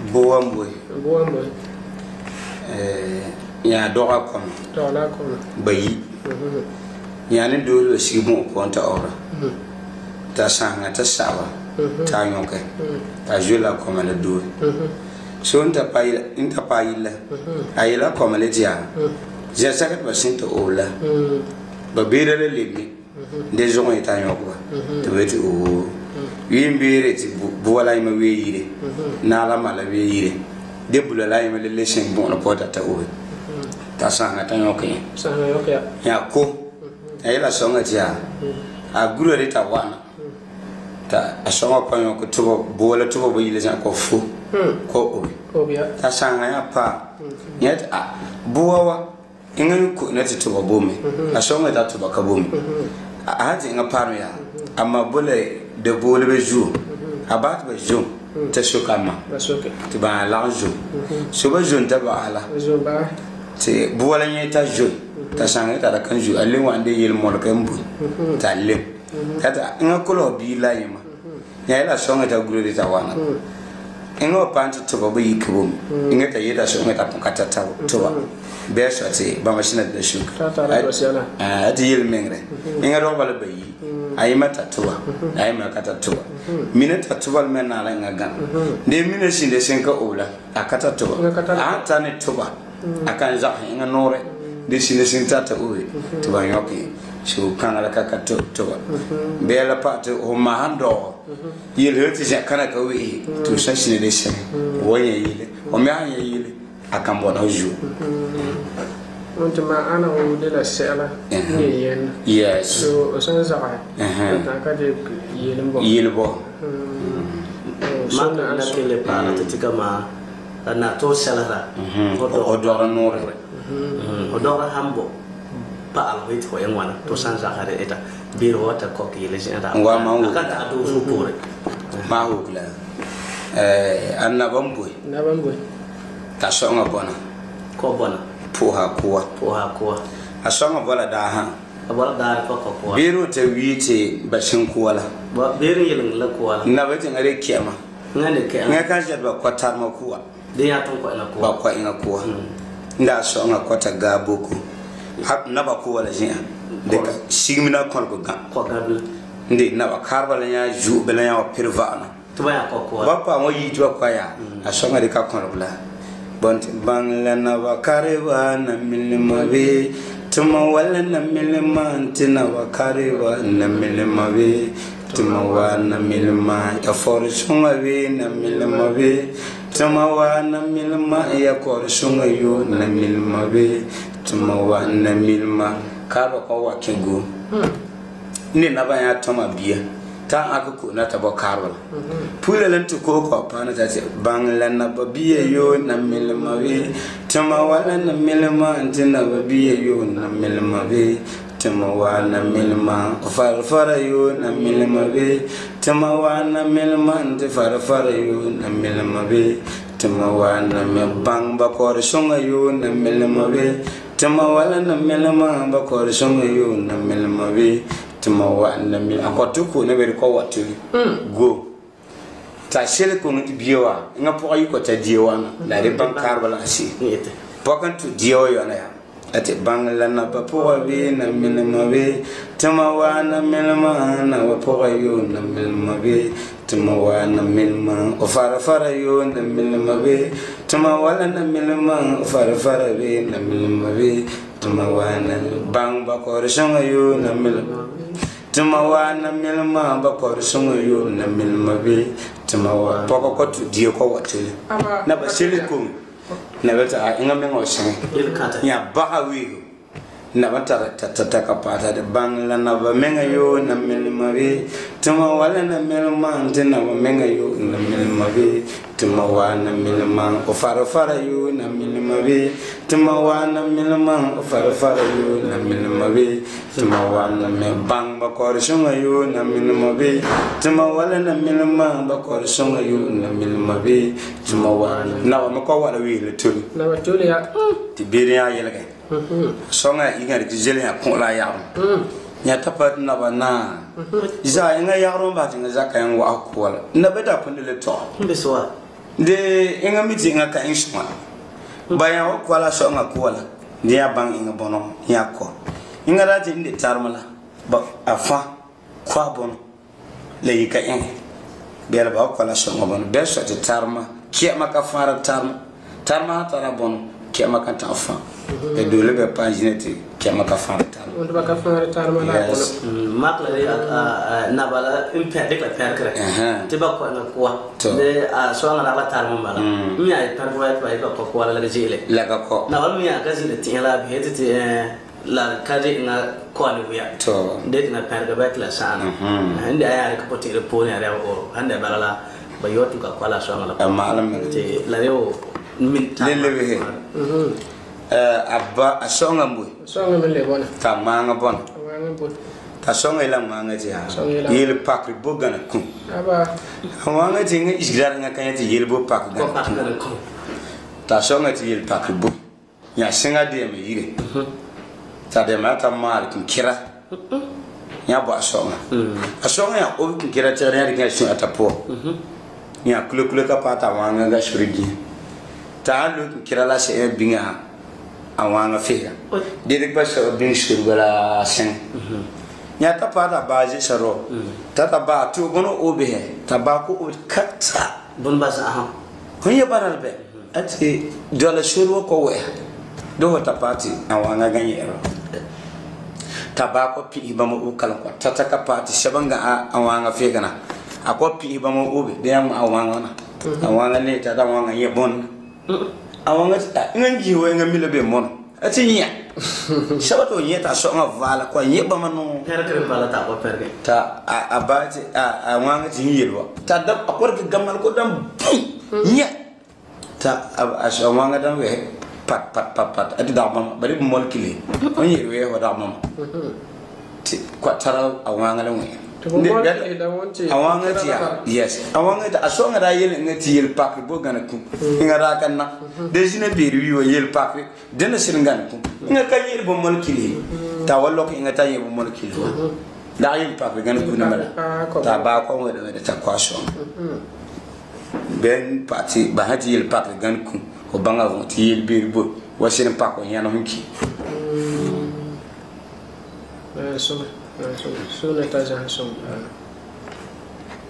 Boamboy. Boamboy. Ya doga kom. Doga kom. Bayi. Ya ne dole si mo ponta ora. Ta sanga ta sawa. Ta nyoke. Ta jula kom la do. So inta paila. Ayila kom le dia. Ja sakat basinto ola. Ba bere le libi. Des gens étant yokwa. Tu veux tu yimbe ti bola ima we yire. Na la mala we yire. De bula la ima le leshen bon la porta ta o. Ta sanga ta yoke. Sanga yoke ya. Ya ko. Ayila songa tia. A guru de ta wana. Ta asonga pa yoko to bola to bo yile jan ko fu. Ko o. Ko ya. Ta sanga ya pa. Yet a bowa inga ko na ti to bome. Asonga ta to ba bome. Aji nga paro ya ama bole de bole be jou abat be jou te sukama basoke ti ba la jou so be jou ta ba ala jou ba ti bola nye ta jou ta sanga ta da kan jou ale wande yel mo ka mbu ta le kata nga kolo bi la yima ya la songa ta guru de ta wana nga panti to ba yi kubum nga ta yeda songa ta kata ta to ba beso ati ba machine de shuka ati yel mengre inga ro bala bayi ay mata tuba ay makata tuba minata tuba mena la ngagan de mina shinde senka ola akata tuba ata ne tuba akan za inga nore de shinde senta ta uwe tuba yoki shu kangala kaka tuba bela pate o mahando yel hoti kana ka wi to shashine de sen woye yile o me anya yile akan bona ju untuk mana udah lah sela ni yen yes so sana zai tak ada yelbo mana nak kele para ketika ma na to sela ra odora nore odora hambo pa al wait ko yang wana to san zakare eta biro wata ko ki le jena wa ma wu aka ta do su pore ma wu kla annabamboy ta songa bona ko bona poha kuwa asonga bola da ha bola da ko biro te wite bashin kuwala ba biro yelin la kuwala na bete ngare kiyama ngane ke nga kan jet ba kwatar ma kuwa de ya ton ko na kuwa ba kwa ina kuwa nda songa kwata gaboku hab na ba kuwala jiya de sigmina kon ko ga ko gabu ndi na ba karbala nya ju bela nya pirvana to ba ya ko kuwa ba pa mo yi to kwa ya asonga de ka kon bla bont bangla na wakariwa na milima be tuma wala na milima tina wakariwa na milima be tuma wa na milima ya forshunga be na milima be tuma wa na milima ya korshunga yo na milima be tuma wa na milima karo ko wakingu ni na ba ya tuma biya ta aka ko na tabo karwala pulalan to ko ko pana ta ce banglan na babiye yo na milma we tama wala na milma antina babiye yo na milma we tama wala milma farfara yo na milma we tama wala milma ante farfara yo na milma we tama wala me bang ba ko songa yo na milma we tama wala na milma ba ko songa yo na milma we tuma wa na mi akoto ko ne beri ko watu go ta shele ko ngi biwa nga po ayi ko ta diwa na re bankar bala si ite pokan tu diwa yo na ya ate bangla na ba po bi na milma be tuma wa na milma na wa po ayo na milma be tuma wa na milma o fara yo na milma be tuma wala na milma o fara be na milma be tuma wa na bang ba ko songa yo na milma tuma wa na milma ba ko songa yo na milma be tuma wa poko ko tu dio ko watele na ba sele ko na beta inga mengo sene ya ba wi na bata tata kapata de bangla na ba menga yo na milma be tuma wala na milma ntena ba menga yo na milma be tuma wa na milma o fara yo na milma be tuma wa na milma o fara yo na milma be tuma wa na me bang ba ko songa yo na milma be tuma wala na milma ba ko songa yo na milma be tuma wa na ma ko wala wi le tuli na ba tuli ya ti biri ya yele ke songa inga de jele ya ko la ya nya tapat na ba na za inga ya ron ba tinga za kan wa ko wala na beta pundele to beswa de inga miti inga ka insuma baya o kwala so nga kwala dia bang inga bono yako inga dati inde tarmala ba afa kwa bono le yika en bela ba kwala so nga bono be so te tarma ki maka fara tarma tara bono ki maka ta afa e dole be paginete ki maka fara tarma on ba ka fara tarma la bono makla de na bala impact de la per kre te ba ko na kwa de so nga la tarma bala mi ay par ba ko ko la jele la ka ko na wal mi ya gazi de tin la be te la kaje na ko ni wiya to de na per ga ba la sana ande ay ka poti re poni ara o ande bala ba yotu ka kwala so nga la malam te la yo min ta lele abba asonga mbui songa mele bona ta manga bon wanga bon ta songa ila manga ti ha yel pakri bogana ku aba manga ti ngi isgar nga kanya ti yel bo pak ko pa ga ko ta songa ti yel pakri bo ya singa de me yire ta de ma ta mal kin kira ya bo asonga ya o kin kira ta ya ringa shi atapo ya kule ka pata manga ga shurigi ta lu kin kira la se binga awanga fega dede ba so bin shurgala sen nya ta pada baje saro ta ba tu gono obe ta ba ko kata bon ba sa ha hoye baral be ati dola shuru ko we do ta pati awanga ganyero ta ba ko pi ba mo kala ko ta ka pati shabanga awanga fega na akwa pi ba mo obe de am awanga na awanga le ta awanga ye bon awanga ta nganji we ngamile be mon ati nya shabato nyeta so nga vala kwa nyeba manu perke bala ta ko perke ta abati awanga ti yelwa ta dam akor ke gamal ko dam nya ta awanga dam we pat ati da mama bari mol kili on yelwe wa da mama ti kwa tara awanga le we awanga ti yes awanga ta asonga da yel ngati yel pak bo gana ku ngara kan na dejine be riwo yel pak dena siringan ku ngaka yel bo mol kili ta wallo ko ngata yel bo mol kili da yel pak gana ku na mala ta ba ko ngada ta kwaso ben pati ba hati yel pak gana ku o banga ko ti yel be bo wasirin pak ko yana hunki so ne ta jan so